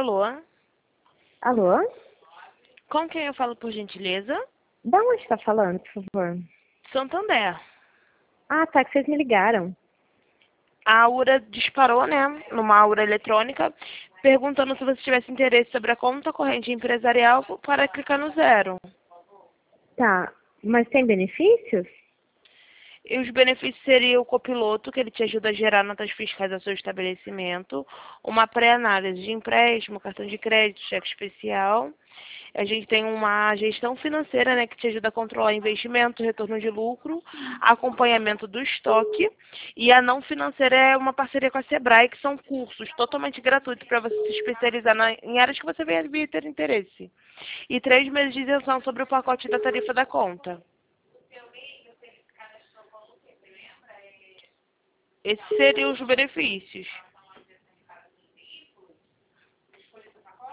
Alô? Alô? Com quem eu falo, por gentileza? Da onde está falando, por favor? Santander. Ah, tá, que vocês me ligaram. A Aura disparou, né, numa Aura eletrônica, perguntando se você tivesse interesse sobre a conta corrente empresarial para clicar no zero. Tá, mas tem benefícios? E os benefícios seriam o copiloto, que ele te ajuda a gerar notas fiscais ao seu estabelecimento, uma pré-análise de empréstimo, cartão de crédito, cheque especial. A gente tem uma gestão financeira, né, que te ajuda a controlar investimento, retorno de lucro, acompanhamento do estoque. E a não financeira é uma parceria com a Sebrae, que são cursos totalmente gratuitos para você se especializar em áreas que você venha vir ter interesse. E 3 meses de isenção sobre o pacote da tarifa da conta. Esses seriam os benefícios.